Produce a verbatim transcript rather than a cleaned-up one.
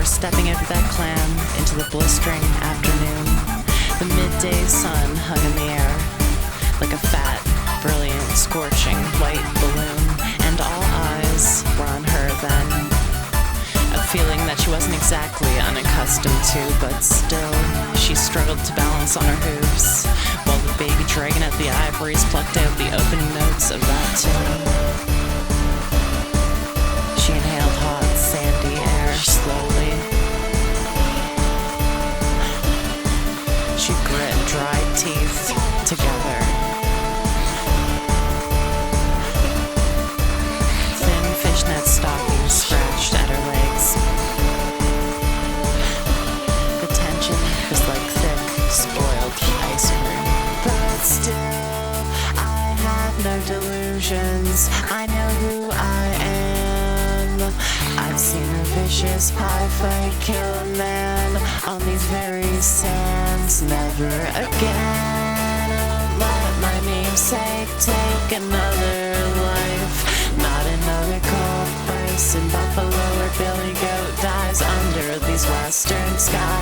before stepping out of that clam into the blistering afternoon. The midday sun hung in the air like a fat, brilliant, scorching white balloon, and all eyes were on her then. A feeling that she wasn't exactly unaccustomed to, but still she struggled to balance on her hooves, while the baby dragon at the ivories plucked out the opening notes of that tune. She inhaled hot, sandy air slowly. She grit dried teeth together. Thin fishnet stockings scratched at her legs. The tension was like thick, spoiled ice cream. But still, I have no delusions. I know who I am. I've seen a vicious pie fight kill a man on these very sands. Never again. I won't let my namesake take another life. Not another cold face in Buffalo where Billy Goat dies under these western skies.